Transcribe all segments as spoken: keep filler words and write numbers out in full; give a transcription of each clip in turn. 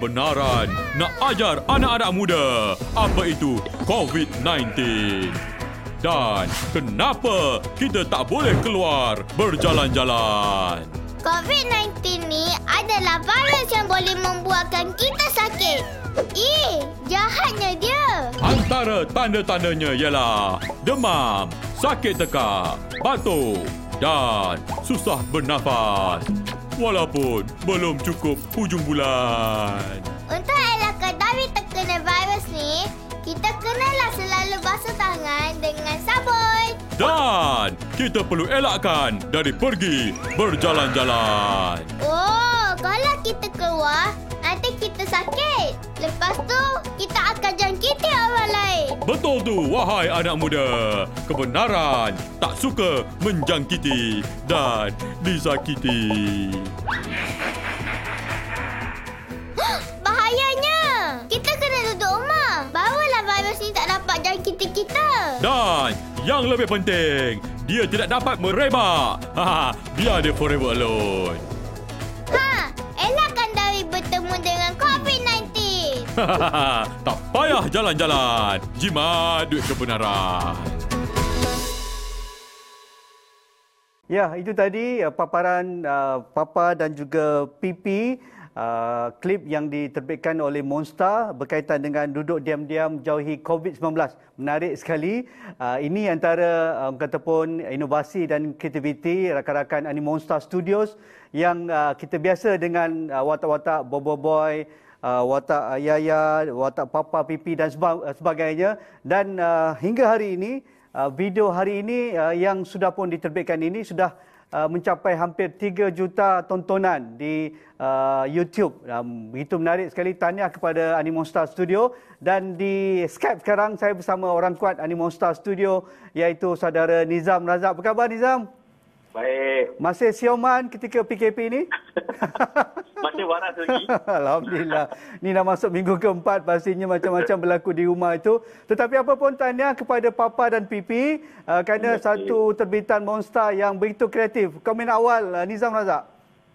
kebenaran nak ajar anak-anak muda apa itu COVID sembilan belas. Dan kenapa kita tak boleh keluar berjalan-jalan. COVID sembilan belas ni adalah virus yang boleh membuatkan kita sakit. Eh, jahatnya dia. Antara tanda-tandanya ialah demam, sakit tekak, batuk dan susah bernafas. Walaupun belum cukup hujung bulan. Untuk elakkan dari terkena virus ni, kita kenalah selalu basuh tangan dengan sabun. Dan kita perlu elakkan dari pergi berjalan-jalan. Oh, kalau kita keluar, nanti kita sakit. Lepas tu, kita akan jangkiti orang lain. Betul tu, wahai anak muda. Kebenaran tak suka menjangkiti dan disakiti. Bahayanya. Kita kena duduk rumah. Barulah virus ni tak dapat jangkiti kita. Dan yang lebih penting, dia tidak dapat merebak. Ha, biar dia forever alone. Ha, elakkan dari bertemu dengan COVID sembilan belas. Tak payah jalan-jalan. Jimat duit kebenaran. Ya, itu tadi uh, paparan uh, Papa dan juga Pipi, uh, klip yang diterbitkan oleh Monster berkaitan dengan duduk diam-diam jauhi COVID sembilan belas. Menarik sekali. Uh, ini antara um, kata pun inovasi dan kreativiti rakan-rakan Animonster Studios yang uh, kita biasa dengan uh, watak-watak Bobo Boy, uh, watak Yaya, watak Papa, Pipi dan sebagainya. Dan uh, hingga hari ini, Uh, video hari ini uh, yang sudah pun diterbitkan ini sudah uh, mencapai hampir tiga juta tontonan di uh, YouTube. Um, begitu menarik sekali. Tahniah kepada Animonster Studio. Dan di Skype sekarang saya bersama orang kuat Animonster Studio iaitu saudara Nizam Razak. Apa khabar Nizam? Baik. Masih sioman ketika P K P ni? Masih waras lagi. Alhamdulillah. Ni dah masuk minggu keempat, pastinya macam-macam berlaku di rumah itu. Tetapi apa pun tahniah kepada Papa dan Pipi uh, kerana satu terbitan Monster yang begitu kreatif. Komen awal uh, Nizam Razak.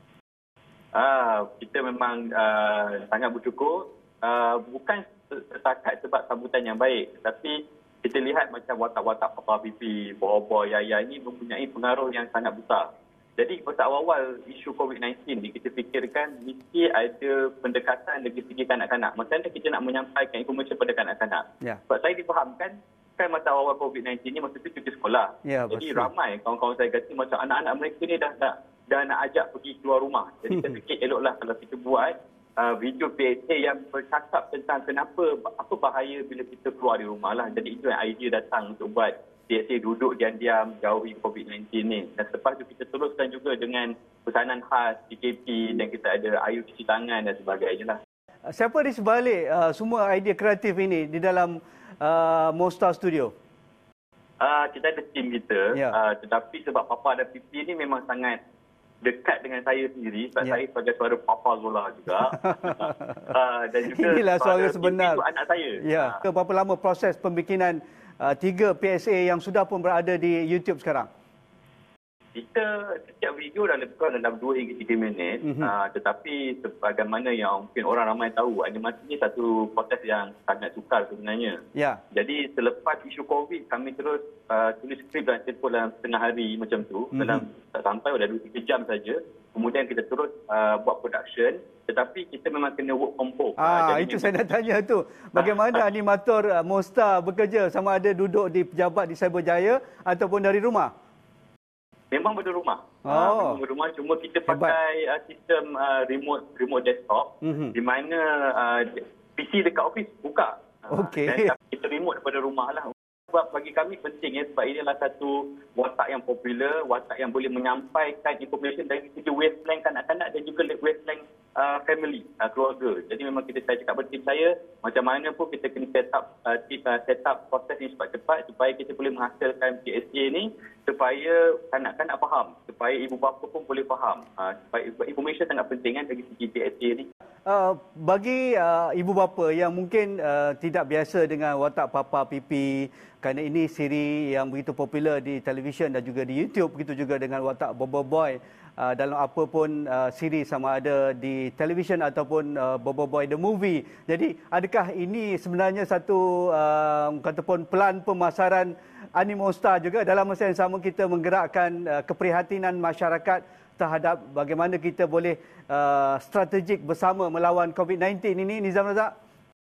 Ah, kita memang uh, sangat bersyukur. Uh, bukan setakat sebab sambutan yang baik, tetapi kita lihat macam watak-watak Papa, Pipi, Bobo, Yaya ini mempunyai pengaruh yang sangat besar. Jadi pada awal-awal isu COVID sembilan belas ni kita fikirkan mesti ada pendekatan dari segi kanak-kanak. Macam mana kita nak menyampaikan informasi kepada kanak-kanak. Ya. Sebab saya difahamkan kan masa awal COVID sembilan belas ni masa tu cuti sekolah. Ya, jadi betul. Ramai kawan-kawan saya kata macam anak-anak mereka ni dah, dah, dah nak ajak pergi keluar rumah. Jadi saya fikir eloklah kalau kita buat uh, video P S A yang bercakap tentang kenapa, apa bahaya bila kita keluar di rumah lah. Jadi itu yang idea datang untuk buat P S A duduk diam-diam jauhi COVID sembilan belas ni. Dan selepas tu kita teruskan juga dengan pesanan khas P K P dan kita ada air cuci tangan dan sebagainya lah. Siapa di sebalik uh, semua idea kreatif ini di dalam uh, Monster Studio? Uh, kita ada tim kita. Ya. Uh, tetapi sebab Papa dan Pipi ni memang sangat dekat dengan saya sendiri. Sebab ya. Saya sebagai suara Papa Zola juga. uh, dan juga inilah suara sebenar. Pipi itu anak saya. Ya. Uh. Berapa lama proses pembikinan Uh, tiga P S A yang sudah pun berada di YouTube sekarang? Kita setiap video dah lebih kurang dalam dua hingga tiga minit. Mm-hmm. Uh, tetapi sebagaimana yang mungkin orang ramai tahu, animasi ini satu proses yang sangat sukar sebenarnya. Ya. Jadi selepas isu COVID, kami terus uh, tulis skrip dan tempoh dalam setengah hari macam tu. Mm-hmm. Dalam tak sampai dah dua tiga jam saja. Kemudian kita terus uh, buat production. Tetapi kita memang kena work from home. Ah, jadi itu saya nak tanya tu. Bagaimana animator uh, Monster bekerja, sama ada duduk di pejabat di Cyberjaya ataupun dari rumah? Memang pada rumah. Oh. Uh, memang pada rumah. Cuma kita pakai uh, sistem uh, remote remote desktop. Mm-hmm. Di mana uh, P C dekat office buka. Okey. Dan kita remote daripada rumah lah. Sebab bagi kami penting ya, sebab ini adalah satu watak yang popular, watak yang boleh menyampaikan information dari segi wavelength kanak-kanak dan juga wavelength uh, family, uh, keluarga. Jadi memang kita saya cakap pada tim saya, macam mana pun kita kena set up, uh, set up proses ini cepat-cepat supaya kita boleh menghasilkan P S A ni supaya kanak-kanak faham, supaya ibu bapa pun boleh faham. Uh, supaya information sangat penting kan dari segi P S A ni. Uh, bagi uh, ibu bapa yang mungkin uh, tidak biasa dengan watak Papa, Pipi, kerana ini siri yang begitu popular di televisyen dan juga di YouTube, begitu juga dengan watak Bobo Boy. uh, dalam apa pun uh, siri sama ada di televisyen ataupun uh, Bobo Boy the Movie. Jadi adakah ini sebenarnya satu uh, kata pun pelan pemasaran Animonsta juga dalam masa yang sama kita menggerakkan uh, keprihatinan masyarakat terhadap bagaimana kita boleh uh, strategik bersama melawan COVID sembilan belas ini, Nizam Razak?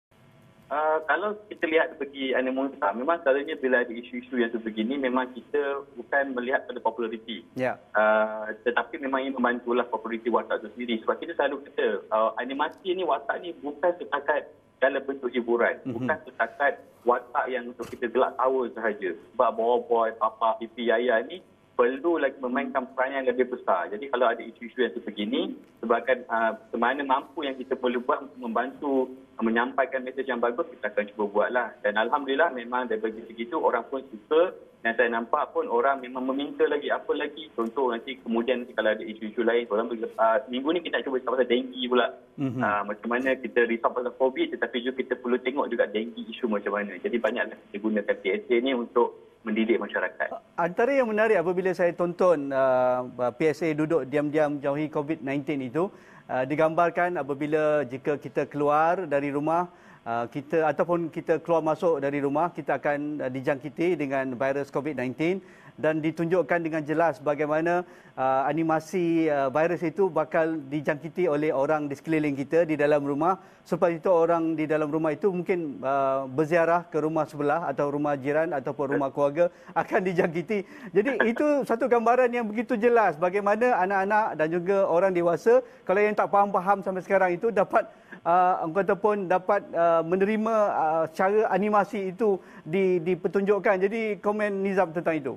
Uh, kalau kita lihat bagi Animonsta, memang selalunya bila ada isu-isu yang sebegini, memang kita bukan melihat pada populariti. Ya. Uh, tetapi memang ini membantulah populariti watak itu sendiri. Sebab kita selalu kata, uh, animasi ni, watak ni bukan setakat dalam bentuk hiburan. Mm-hmm. Bukan setakat watak yang untuk kita gelak tawa sahaja. Sebab Boy, Papa, Pipi, Yaya ni perlu lagi memainkan peran yang lebih besar. Jadi kalau ada isu-isu yang sebegini, sebagai uh, semana mampu yang kita perlu buat untuk membantu uh, menyampaikan mesej yang bagus, kita akan cuba buatlah. Dan Alhamdulillah memang dari bagi segitu orang pun suka, dan saya nampak pun orang memang meminta lagi apa lagi. Contoh nanti kemudian nanti kalau ada isu-isu lain, orang uh, minggu ni kita nak cuba pasal denggi pula. Mm-hmm. Uh, macam mana kita risau pasal COVID, tetapi juga kita perlu tengok juga denggi isu macam mana. Jadi banyaklah kita gunakan P S A ni untuk mendidik masyarakat. Antara yang menarik apabila saya tonton uh, P S A duduk diam-diam jauhi COVID sembilan belas itu, uh, digambarkan apabila jika kita keluar dari rumah, uh, kita ataupun kita keluar masuk dari rumah, kita akan uh, dijangkiti dengan virus COVID sembilan belas, dan ditunjukkan dengan jelas bagaimana uh, animasi uh, virus itu bakal dijangkiti oleh orang di sekeliling kita di dalam rumah. Sebab itu orang di dalam rumah itu mungkin uh, berziarah ke rumah sebelah atau rumah jiran ataupun rumah keluarga akan dijangkiti. Jadi itu satu gambaran yang begitu jelas bagaimana anak-anak dan juga orang dewasa, kalau yang tak faham-faham sampai sekarang itu, dapat uh, ataupun dapat uh, menerima uh, cara animasi itu di, dipertunjukkan. Jadi komen Nizam tentang itu.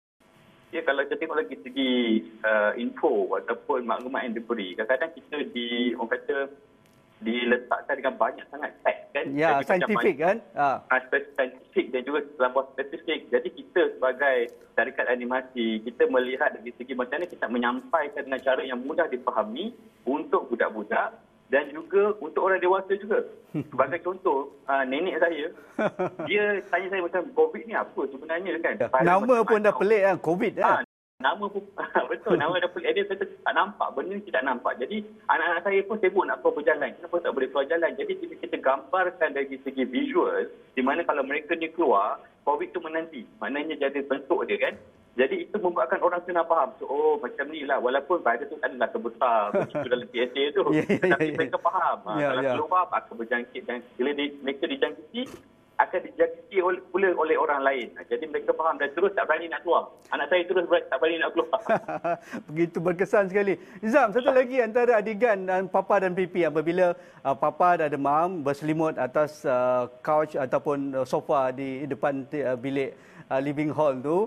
Ya, kalau kita tengok lagi segi uh, info ataupun maklumat yang diberi, kadang-kadang kita di, orang kata, diletakkan dengan banyak sangat teks kan. Ya, saintifik kan. Ha. Saintifik dan juga terlampau statistik. Jadi kita sebagai syarikat animasi, kita melihat dari segi macam mana kita menyampaikan dengan cara yang mudah dipahami untuk budak-budak dan juga untuk orang dewasa juga. Sebagai contoh, uh, nenek saya, dia tanya saya macam, COVID ni apa sebenarnya kan? Nama pun dah pelik kan, COVID kan? Ha, nama pun, betul, nama dah pelik. Dia kata tak nampak, benda ni tidak nampak. Jadi anak-anak saya pun sibuk nak keluar berjalan. Kenapa tak boleh keluar jalan? Jadi bila kita gambarkan dari segi visual, di mana kalau mereka ni keluar, COVID tu menanti. Maknanya jadi bentuk dia kan. Jadi itu membuatkan orang senang faham. So, oh macam ni lah. Walaupun virus tu adalah terbesar begitu dalam P S A tu. Yeah, yeah, Tetapi yeah, mereka yeah. faham. Ha, yeah, kalau yeah. keluar akan berjangkit. Dan bila di, mereka dijangkiti, akan dijangkiti oleh, pula oleh orang lain. Jadi mereka faham dan terus tak berani nak keluar. Anak saya terus tak berani nak keluar. Begitu berkesan sekali. Nizam, satu lagi antara adegan dan Papa dan Pipi apabila uh, Papa dah demam berselimut atas uh, couch ataupun uh, sofa di depan uh, bilik uh, living hall tu.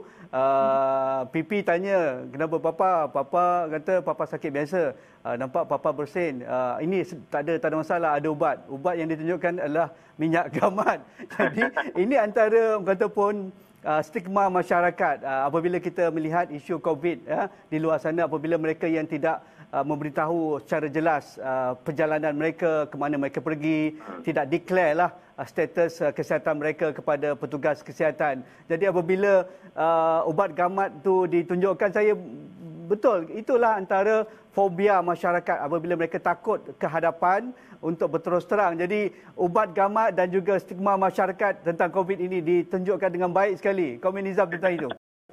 Uh, Pipi tanya, kenapa Papa? Papa kata Papa sakit biasa. Uh, nampak Papa bersin. Uh, ini tak ada tak ada masalah, ada ubat. Ubat yang ditunjukkan adalah minyak gamat. Jadi ini antara kata pun uh, stigma masyarakat uh, apabila kita melihat isu COVID uh, di luar sana, apabila mereka yang tidak uh, memberitahu secara jelas uh, perjalanan mereka, ke mana mereka pergi, tidak declare lah uh, status uh, kesihatan mereka kepada petugas kesihatan. Jadi apabila uh, ubat gamat tu ditunjukkan, saya betul, itulah antara fobia masyarakat apabila mereka takut ke hadapan untuk berterus terang. Jadi ubat gamat dan juga stigma masyarakat tentang COVID ini ditunjukkan dengan baik sekali. Komen Nizam tentang itu.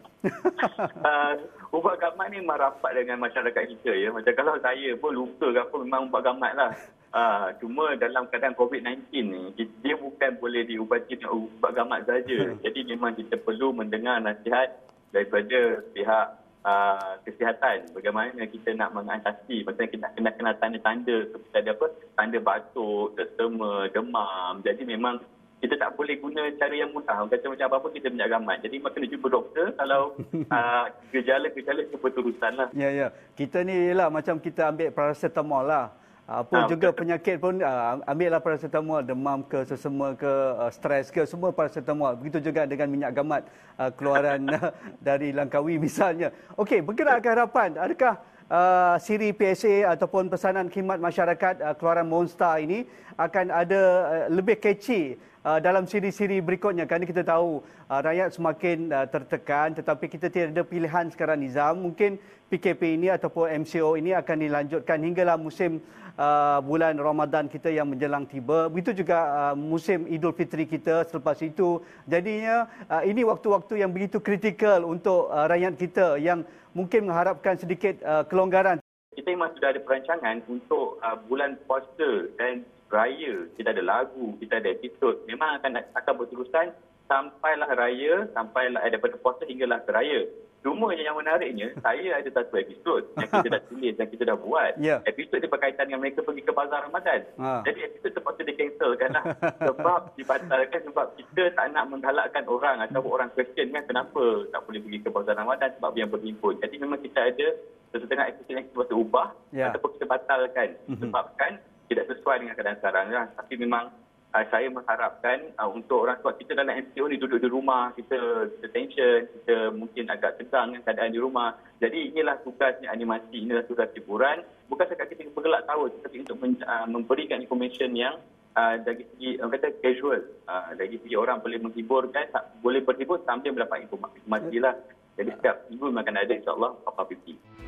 uh, ubat gamat ni memang rapat dengan masyarakat kita ya. Macam kalau saya pun lupa ke apa, memang ubat gamat lah. Uh, cuma dalam keadaan COVID sembilan belas ni, dia bukan boleh diubati dengan ubat gamat saja. Jadi memang kita perlu mendengar nasihat daripada pihak Uh, kesihatan, bagaimana kita nak mengatasi. Macam kita kena kena tanda-tanda seperti ada apa, tanda batuk, tertema, demam. Jadi memang kita tak boleh guna cara yang mudah. Kata macam apa pun kita minyak gamat. Jadi kena jumpa doktor kalau uh, gejala-gejala keberterusan lah. Ya, ya. Kita ni ialah macam kita ambil paracetamol lah. Apa ha, juga betul. Penyakit pun uh, ambillah paracetamol, demam ke, sesama ke, uh, stres ke, semua paracetamol. Begitu juga dengan minyak gamat uh, keluaran uh, dari Langkawi misalnya. Okey, bergerak ke hadapan. Adakah uh, siri P S A ataupun pesanan khidmat masyarakat uh, keluaran Monster ini akan ada uh, lebih catchy uh, dalam siri-siri berikutnya, kerana kita tahu uh, rakyat semakin uh, tertekan, tetapi kita tidak ada pilihan sekarang, Nizam. Mungkin P K P ini ataupun M C O ini akan dilanjutkan hinggalah musim uh, bulan Ramadan kita yang menjelang tiba. Begitu juga uh, musim Idul Fitri kita selepas itu. Jadinya uh, ini waktu-waktu yang begitu kritikal untuk uh, rakyat kita yang mungkin mengharapkan sedikit uh, kelonggaran. Kita memang sudah ada perancangan untuk uh, bulan puasa dan raya. Kita ada lagu, kita ada episod. Memang akan akan berterusan sampailah raya, sampailah daripada puasa hinggalah ke raya. Cuma yang menariknya, saya ada satu episod yang kita dah tulis dan kita dah buat. Yeah. Episod dia berkaitan dengan mereka pergi ke bazar Ramadan. Ha. Jadi episod terpaksa di-cancelkan lah. Sebab dibatalkan sebab kita tak nak menggalakkan orang atau orang question kan kenapa tak boleh pergi ke bazar Ramadan sebab yang berhimpun. Jadi memang kita ada setengah episod yang kita terpaksa ubah yeah. ataupun kita batalkan. Mm-hmm. Sebabkan tidak sesuai dengan keadaan sekarang lah. Tapi memang Uh, saya mengharapkan uh, untuk orang tua kita dalam M C O ni duduk di rumah, kita, kita tension, kita mungkin agak tegang dengan keadaan di rumah. Jadi inilah tugasnya animasi, inilah tugas hiburan. Bukan sekadar kita bergelak tahu, tetapi untuk men, uh, memberikan information yang uh, dari segi uh, kata casual. Uh, dari segi orang boleh menghiburkan, boleh berhibur sambil mendapat informasi lah. Jadi setiap minggu akan ada insyaAllah Papa P P.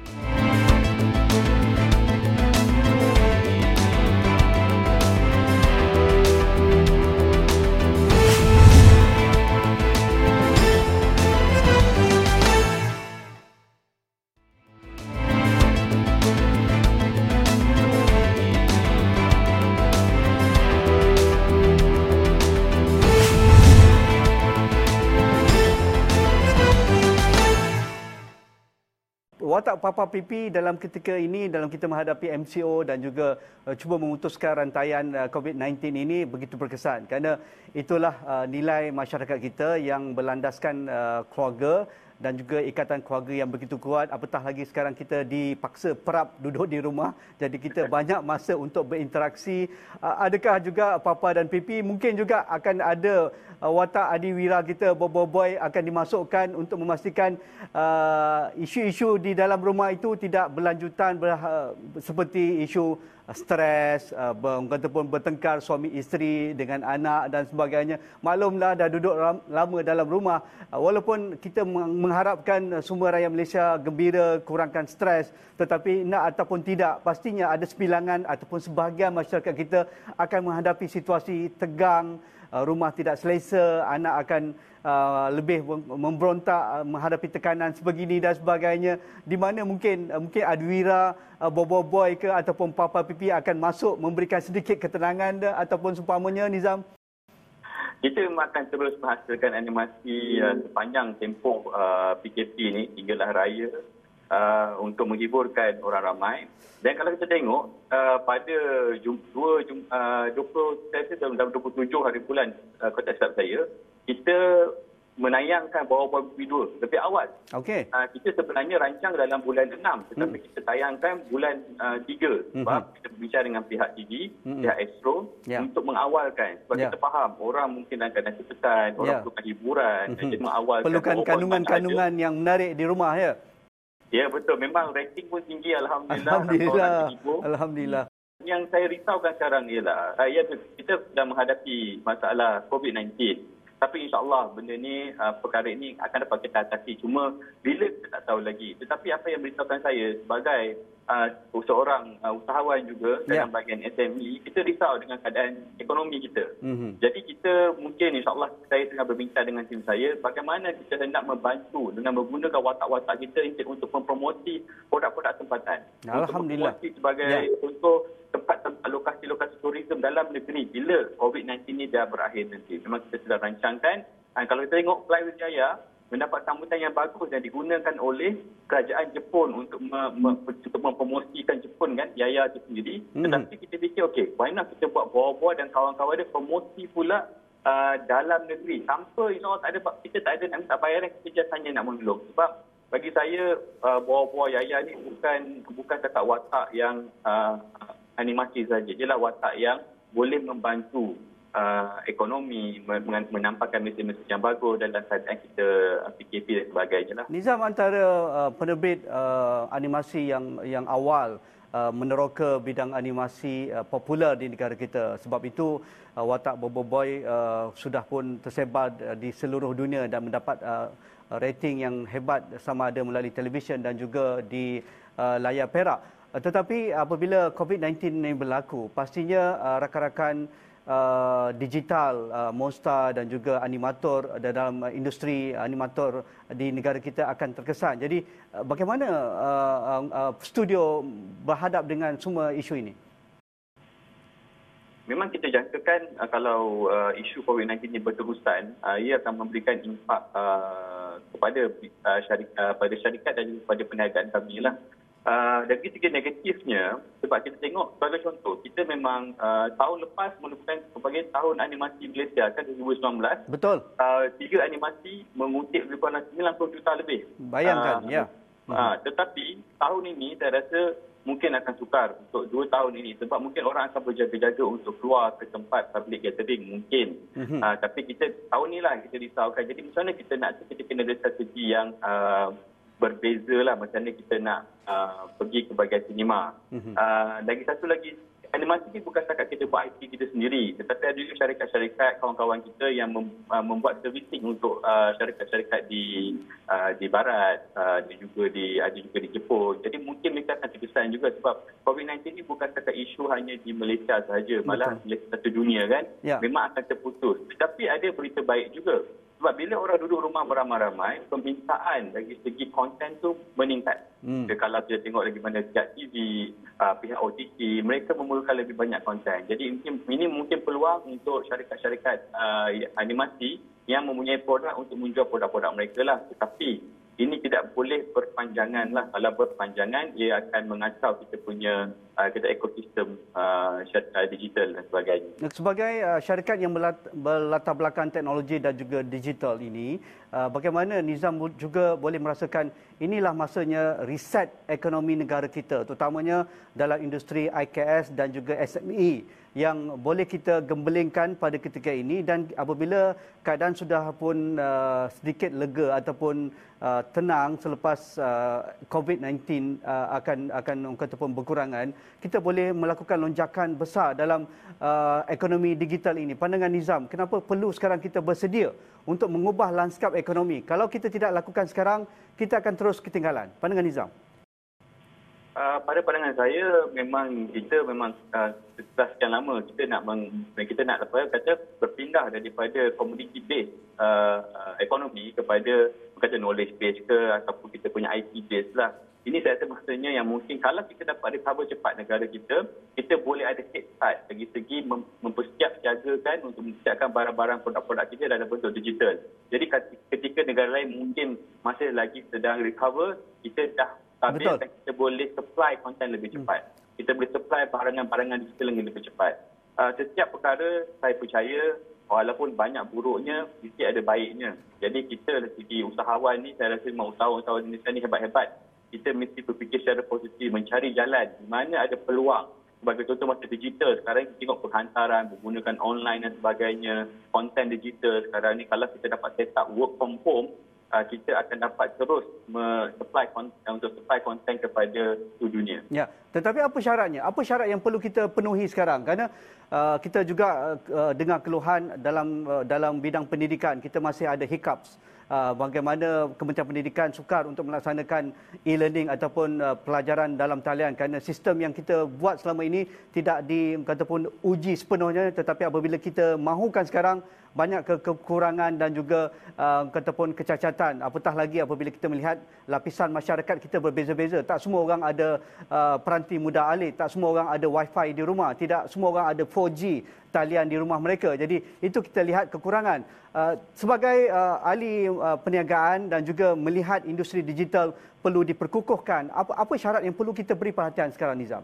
Watak Papa P P dalam ketika ini, dalam kita menghadapi M C O dan juga uh, cuba memutuskan rantaian uh, COVID sembilan belas ini begitu berkesan. Kerana itulah uh, nilai masyarakat kita yang berlandaskan uh, keluarga dan juga ikatan keluarga yang begitu kuat. Apatah lagi sekarang kita dipaksa perap duduk di rumah. Jadi kita banyak masa untuk berinteraksi. Uh, adakah juga Papa dan P P mungkin juga akan ada uh, watak adiwira kita, boy-boy akan dimasukkan untuk memastikan uh, isu-isu di dalam rumah itu tidak berlanjutan ber, uh, seperti isu stres, uh, ataupun bertengkar suami isteri dengan anak dan sebagainya. Maklumlah dah duduk lama dalam rumah. Uh, walaupun kita mengharapkan semua rakyat Malaysia gembira, kurangkan stres, tetapi nak ataupun tidak, pastinya ada sebilangan ataupun sebahagian masyarakat kita akan menghadapi situasi tegang, uh, rumah tidak selesa, anak akan Uh, lebih memberontak uh, menghadapi tekanan sebegini dan sebagainya, di mana mungkin uh, mungkin Adwira, uh, boy-boy ke ataupun Papa P P akan masuk memberikan sedikit ketenangan de, ataupun seumpamanya, Nizam. Kita memang akan terus menghasilkan animasi uh, sepanjang tempoh uh, P K P ni hinggalah raya uh, untuk menghiburkan orang ramai. Dan kalau kita tengok uh, pada dua puluh tujuh hari bulan uh, kalau tak silap saya, kita menayangkan Bawa-Bawa P P dua lebih awal. Okey. Uh, kita sebenarnya rancang dalam bulan enam, tetapi hmm. kita tayangkan bulan uh, tiga. Sebab hmm. kita berbicara dengan pihak T V, hmm. pihak Astro yeah. untuk mengawalkan. Sebab yeah. kita faham orang mungkin dalam keadaan kesusahan, orang yeah. perlukan hiburan. Hmm. Jadi mengawalkan. Perlukan kandungan-kandungan yang menarik di rumah, ya? Ya, betul. Memang rating pun tinggi, Alhamdulillah. Alhamdulillah. Alhamdulillah. Yang saya risaukan sekarang ialah, ya, kita sedang menghadapi masalah COVID sembilan belas. Tapi insyaAllah benda ni, uh, perkara ini akan dapat kita atasi. Cuma bila kita tak tahu lagi. Tetapi apa yang merisaukan saya sebagai uh, seorang uh, usahawan juga dalam yeah. bahagian S M E, kita risau dengan keadaan ekonomi kita. Mm-hmm. Jadi kita mungkin insyaAllah saya tengah berbincang dengan tim saya bagaimana kita hendak membantu dengan menggunakan watak-watak kita untuk mempromoti produk-produk tempatan. Alhamdulillah. Untuk mempromoti sebagai yeah. contoh tempat-tempat lokasi-lokasi turisme dalam negeri bila COVID sembilan belas ini dah berakhir nanti. Memang kita sudah rancangkan. Dan kalau kita tengok Flyway Jaya mendapat sambutan yang bagus dan digunakan oleh kerajaan Jepun untuk, me- me- untuk mempromosikan Jepun kan, Jaya itu sendiri. Hmm. Tetapi kita fikir, okey, why not kita buat Bawa-Bawa dan kawan-kawan dia promosi pula uh, dalam negeri. Tanpa, you know, tak ada, kita tak ada nak minta bayaran, kita just hanya nak menolong. Sebab bagi saya, uh, Bawa-Bawa Jaya ni bukan bukan kata watak yang uh, animasi saja. Dia lah watak yang boleh membantu uh, ekonomi, menampakkan mesej-mesej yang bagus dalam keadaan kita P K P dan sebagainya lah. Nizam, antara uh, penerbit uh, animasi yang yang awal uh, meneroka bidang animasi uh, popular di negara kita. Sebab itu uh, watak Bobo Boy uh, sudah pun tersebar uh, di seluruh dunia dan mendapat uh, rating yang hebat sama ada melalui televisyen dan juga di uh, layar perak. Uh, tetapi apabila COVID sembilan belas ini berlaku, pastinya uh, rakan-rakan uh, digital, uh, Monster dan juga animator dalam industri animator di negara kita akan terkesan. Jadi uh, bagaimana uh, uh, studio berhadap dengan semua isu ini? Memang kita jangkakan uh, kalau uh, isu COVID sembilan belas ini berterusan, uh, ia akan memberikan impak uh, kepada uh, syarikat, uh, pada syarikat dan kepada perniagaan kami lah. Uh, dari segi negatifnya, sebab kita tengok sebagai contoh, kita memang uh, tahun lepas merupakan sebagai tahun animasi Malaysia kan dua ribu sembilan belas. Betul. Uh, tiga animasi mengutip lebih kurang sembilan puluh juta lebih. Bayangkan, uh, ya. Uh, tetapi tahun ini saya rasa mungkin akan sukar untuk dua tahun ini sebab mungkin orang akan berjaga-jaga untuk keluar ke tempat public gathering mungkin. Mm-hmm. Uh, tapi kita tahun ni lah kita risaukan. Jadi macam mana kita nak, kita kena ada strategi yang uh, berbeza lah macam mana kita nak uh, pergi ke bahagian sinema. Mm-hmm. Uh, lagi satu lagi, animasi ni bukan setakat kita buat I P kita sendiri, tetapi ada juga syarikat-syarikat, kawan-kawan kita yang mem, uh, membuat servicing untuk uh, syarikat-syarikat di uh, di barat, uh, dan juga di ada juga di Jepun. Jadi mungkin mereka akan terkesan juga sebab COVID sembilan belas ini bukan setakat isu hanya di Malaysia sahaja, malah Malaysia satu dunia kan. Ya. Memang akan terputus. Tapi ada berita baik juga. Sebab bila orang duduk rumah beramai-ramai, permintaan dari segi konten tu meningkat. Hmm. Kalau kita tengok lagi mana pihak T V, uh, pihak O T T, mereka memerlukan lebih banyak konten. Jadi ini mungkin peluang untuk syarikat-syarikat uh, animasi yang mempunyai produk untuk menjual produk-produk mereka lah. Tetapi ini tidak boleh berpanjangan lah. Kalau berpanjangan, ia akan mengacau kita punya uh, kita ekosistem uh, digital dan sebagainya. Sebagai uh, syarikat yang berlatar belakang teknologi dan juga digital ini, uh, bagaimana Nizam juga boleh merasakan inilah masanya reset ekonomi negara kita, terutamanya dalam industri I K S dan juga S M E yang boleh kita gembelingkan pada ketika ini, dan apabila keadaan sudah pun uh, sedikit lega ataupun uh, tenang selepas uh, COVID sembilan belas uh, akan akan kata pun berkurangan, kita boleh melakukan lonjakan besar dalam uh, ekonomi digital ini. Pandangan Nizam, kenapa perlu sekarang kita bersedia untuk mengubah lanskap ekonomi? Kalau kita tidak lakukan sekarang, kita akan terus ketinggalan. Pandangan Nizam. Uh, pada pandangan saya, memang kita memang uh, setelah sekian lama kita nak meng, kita nak apa kata berpindah daripada community based uh, uh, ekonomi kepada kata knowledge based ke ataupun kita punya I T based lah. Ini saya rasa maksudnya yang mungkin kalau kita dapat recover cepat negara kita, kita boleh ada head start dari segi mem, mempersiapsiagakan untuk mempersiapkan barang-barang produk-produk kita dalam bentuk digital. Jadi ketika negara lain mungkin masih lagi sedang recover, kita dah stabil dan kita boleh supply konten lebih cepat. Hmm. Kita boleh supply barangan-barangan digital yang lebih cepat. Uh, setiap perkara saya percaya walaupun banyak buruknya, mesti ada baiknya. Jadi kita dari segi usahawan ni, saya rasa memang usahawan-usahawan Indonesia ni hebat-hebat. Kita mesti berfikir secara positif, mencari jalan di mana ada peluang. Sebagai contoh masa digital, sekarang kita tengok penghantaran, menggunakan online dan sebagainya, konten digital sekarang ni kalau kita dapat set up work from home, Uh, kita akan dapat terus supply untuk supply konten kepada seluruh dunia. Ya, tetapi apa syaratnya? Apa syarat yang perlu kita penuhi sekarang? Kerana uh, kita juga uh, dengar keluhan dalam uh, dalam bidang pendidikan, kita masih ada hiccups. Uh, bagaimana Kementerian Pendidikan sukar untuk melaksanakan e-learning ataupun uh, pelajaran dalam talian kerana sistem yang kita buat selama ini tidak di kata pun uji sepenuhnya, tetapi apabila kita mahukan sekarang banyak ke kekurangan dan juga uh, kata pun kecacatan, apatah lagi apabila kita melihat lapisan masyarakat kita berbeza-beza. Tak semua orang ada uh, peranti mudah alih, tak semua orang ada wifi di rumah, tidak semua orang ada four G talian di rumah mereka. Jadi itu kita lihat kekurangan. Uh, sebagai uh, ahli uh, perniagaan dan juga melihat industri digital perlu diperkukuhkan, apa apa syarat yang perlu kita beri perhatian sekarang, Nizam?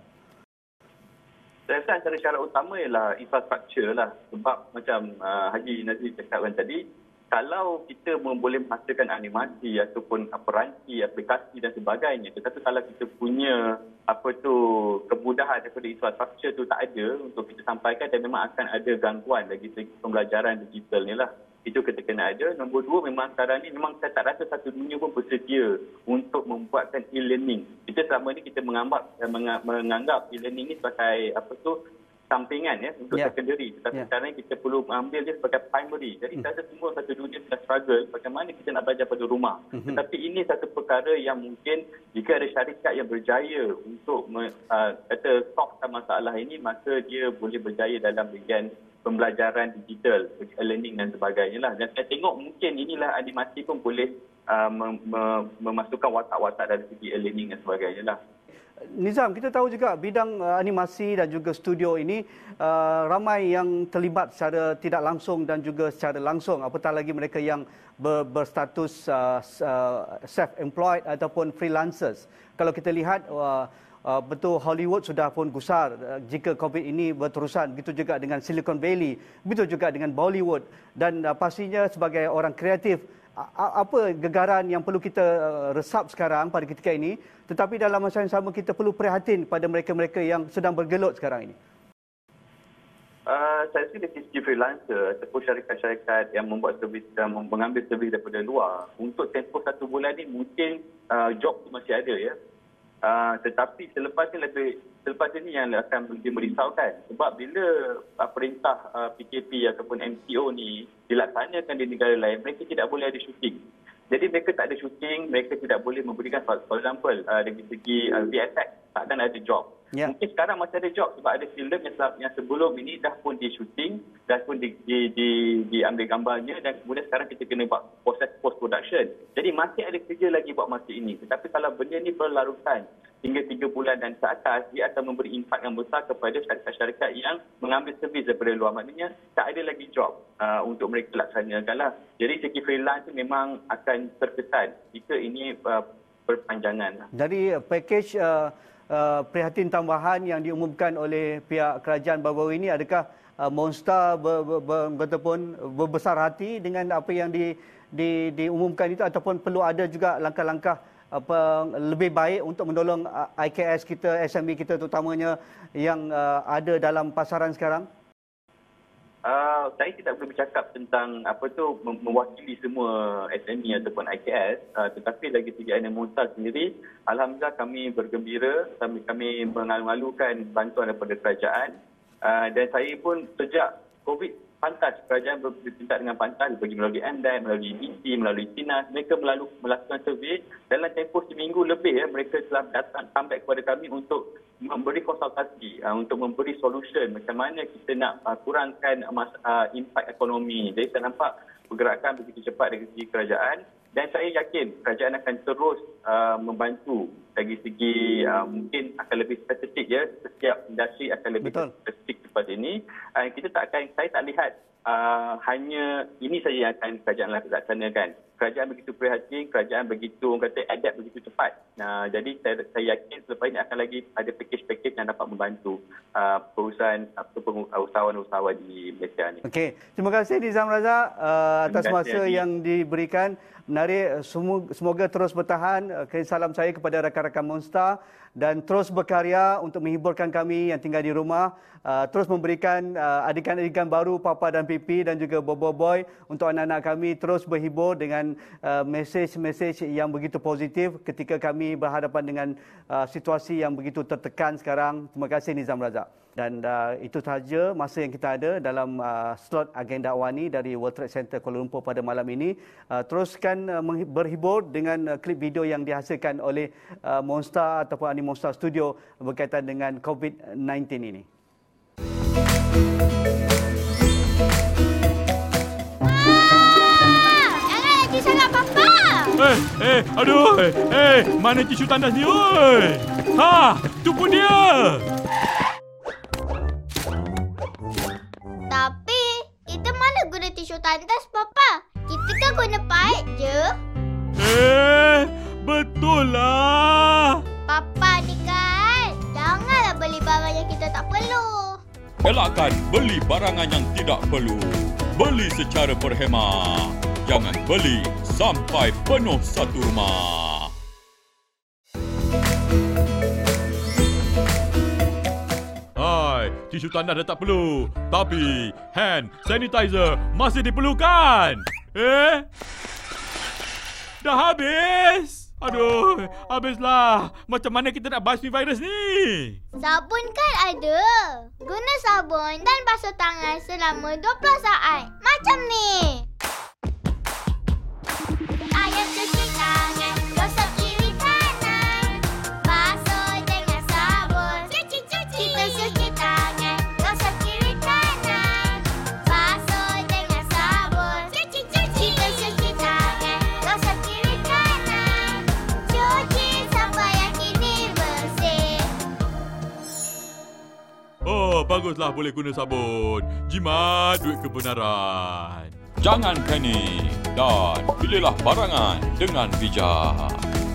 Saya rasa antara syarat utama ialah infrastruktur lah. Sebab macam uh, Haji Nazir cakapkan tadi, kalau kita boleh menghasilkan animasi ataupun peranti, aplikasi dan sebagainya, tetapi kalau kita punya apa tu kemudahan daripada infrastruktur tu tak ada untuk kita sampaikan, dan memang akan ada gangguan dari segi pembelajaran digital ni lah. Itu kita kena ada. Nombor dua, memang sekarang ni memang saya tak rasa satu dunia pun bersedia untuk membuatkan e-learning. Kita selama ni kita menganggap menganggap e-learning ni sebagai apa tu sampingan ya untuk yeah. secondary, tetapi yeah. sekarang kita perlu mengambil dia sebagai primary. Jadi mm. saya semua satu dunia sedang struggle bagaimana kita nak belajar pada rumah. Mm-hmm. Tetapi ini satu perkara yang mungkin jika ada syarikat yang berjaya untuk uh, kata solvekan masalah ini, maka dia boleh berjaya dalam bahagian pembelajaran digital, e-learning dan sebagainya lah. Dan saya tengok mungkin inilah animasi pun boleh uh, mem- mem- memasukkan watak-watak dari segi e-learning dan sebagainya lah. Nizam, kita tahu juga bidang uh, animasi dan juga studio ini uh, ramai yang terlibat secara tidak langsung dan juga secara langsung, apatah lagi mereka yang ber, berstatus uh, uh, self-employed ataupun freelancers. Kalau kita lihat uh, uh, betul Hollywood sudah pun gusar uh, jika COVID ini berterusan, begitu juga dengan Silicon Valley, begitu juga dengan Bollywood, dan uh, pastinya sebagai orang kreatif, apa gegaran yang perlu kita resap sekarang pada ketika ini, tetapi dalam masa yang sama kita perlu prihatin pada mereka-mereka yang sedang bergelut sekarang ini? Uh, saya rasa dari sisi freelancer ataupun syarikat-syarikat yang membuat servis dan mengambil servis daripada luar, untuk tempoh satu bulan ni mungkin uh, job tu masih ada ya. Uh, tetapi selepas ni lebih selepas ini yang akan lebih merisaukan, sebab bila uh, perintah uh, P K P ataupun M C O ni dilaksanakan di negara lain, mereka tidak boleh ada syuting. Jadi mereka tak ada syuting, mereka tidak boleh memberikan, for example uh, dari segi uh, V F X takkan ada job. Yeah. Mungkin sekarang masih ada job sebab ada filem yang, yang sebelum ini dah pun di syuting, dah pun di, di, di, diambil gambarnya, dan kemudian sekarang kita kena buat proses post production. Jadi masih ada kerja lagi buat masa ini. Tetapi kalau benda ni berlarutan hingga tiga bulan dan ke atas, dia akan memberi impak yang besar kepada syarikat-syarikat yang mengambil servis daripada luar. Maknanya tak ada lagi job uh, untuk mereka laksanakanlah. Jadi segi freelance memang akan terkesan jika ini uh, berpanjangan. Dari package uh, uh, prihatin tambahan yang diumumkan oleh pihak kerajaan baru-baru ini, adakah uh, Monster ber, ber, ber, betul-betul berbesar hati dengan apa yang di, di, diumumkan itu, ataupun perlu ada juga langkah-langkah apa lebih baik untuk menolong I K S kita, S M E kita terutamanya yang uh, ada dalam pasaran sekarang? Uh, saya tidak boleh bercakap tentang apa tu mewakili semua S M E ataupun I K S, uh, tetapi dari segi Monster sendiri, alhamdulillah kami bergembira, kami, kami mengalu-alukan bantuan daripada kerajaan, uh, dan saya pun sejak COVID pantas, kerajaan bertindak dengan pantas, bagi melalui M D A I, melalui B C, melalui Sinas, mereka melalui, melakukan survey dalam tempoh seminggu lebih ya, mereka telah datang comeback kepada kami untuk memberi konsultasi, uh, untuk memberi solution macam mana kita nak uh, kurangkan mas, uh, impak ekonomi. Jadi saya nampak pergerakan begitu cepat dari segi kerajaan, dan saya yakin kerajaan akan terus uh, membantu dari segi uh, mungkin akan lebih spesifik ya, setiap industri akan lebih Betul. spesifik seperti ini. Uh, kita tak akan, saya tak lihat uh, hanya ini saja yang akan kerajaan laksanakan. Kerajaan begitu prihatin, kerajaan begitu orang kata adapt begitu cepat. Nah, jadi saya, saya yakin selepas ini akan lagi ada package-package yang dapat membantu uh, perusahaan ataupun usahawan-usahawan di Malaysia ini. Okey, terima kasih Nizam Razak uh, atas masa Adi. yang diberikan. Menarik, semoga terus bertahan. Salam saya kepada rakan-rakan Monster dan terus berkarya untuk menghiburkan kami yang tinggal di rumah. Uh, terus memberikan uh, adegan-adegan baru Papa dan Pipi dan juga Bobo Boy untuk anak-anak kami, terus berhibur dengan uh, mesej-mesej yang begitu positif ketika kami berhadapan dengan uh, situasi yang begitu tertekan sekarang. Terima kasih Nizam Razak. Dan uh, itu sahaja masa yang kita ada dalam uh, slot agenda Awani dari World Trade Center Kuala Lumpur pada malam ini. Uh, teruskan uh, berhibur dengan uh, klip video yang dihasilkan oleh uh, Monster ataupun Ani Monster Studio berkaitan dengan COVID sembilan belas ini. Eh, eh, aduh, eh, eh, mana tisu tandas ni, oi? Ha, tu pun dia. Tapi, kita mana guna tisu tandas, Papa? Kita kan guna paip je. Eh, betul lah. Papa ni kan, janganlah beli barang yang kita tak perlu. Elakkan beli barangan yang tidak perlu. Beli secara berhemah. jangan beli sampai penuh satu rumah. Hai, tisu tandas dah tak perlu. Tapi hand sanitizer masih diperlukan. Eh? Dah habis. Aduh, habislah. Macam mana kita nak basmi virus ni? Sabun kan ada. Guna sabun dan basuh tangan selama dua puluh saat. Macam ni. Ayam cuci tangan, gosok kiri kanan. Basuh dengan sabun. Cuci, cuci. Kita cuci tangan, gosok kiri kanan. Basuh dengan sabun. Cuci, cuci. Kita cuci tangan, gosok kiri kanan. Cuci sampai yang ini bersih. Oh, baguslah boleh guna sabun. Jimat duit kebenaran. Jangan panik dan pilihlah barangan dengan bijak.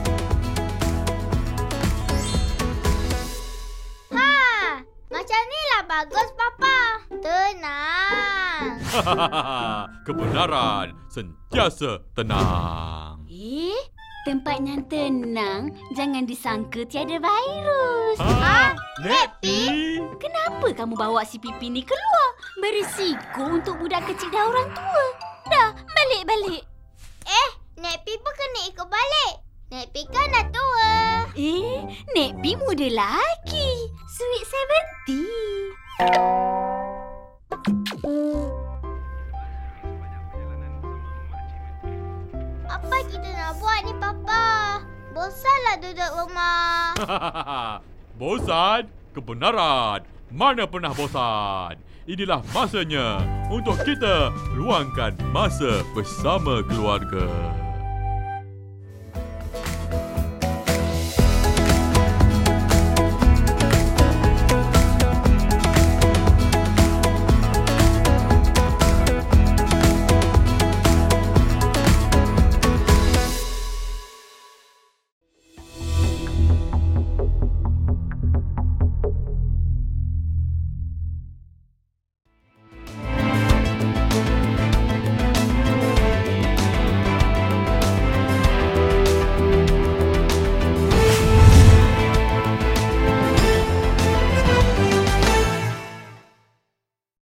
Ha, macam ni lah bagus, Papa. Tenang. Kebenaran sentiasa tenang. Eh, tempat yang tenang jangan disangka tiada virus. Ha? Nepi? Kenapa kamu bawa si Pipi ni keluar? Berisiko untuk budak kecil dan orang tua. Dah, balik-balik. Eh, Nepi pun kena ikut balik. Nepi kan dah tua. Eh, Nepi muda lagi. Sweet seventeen. Apa kita nak buat ni, Papa? Bosanlah duduk rumah. Bosan? Kebenaran. Mana pernah bosan? Inilah masanya untuk kita luangkan masa bersama keluarga.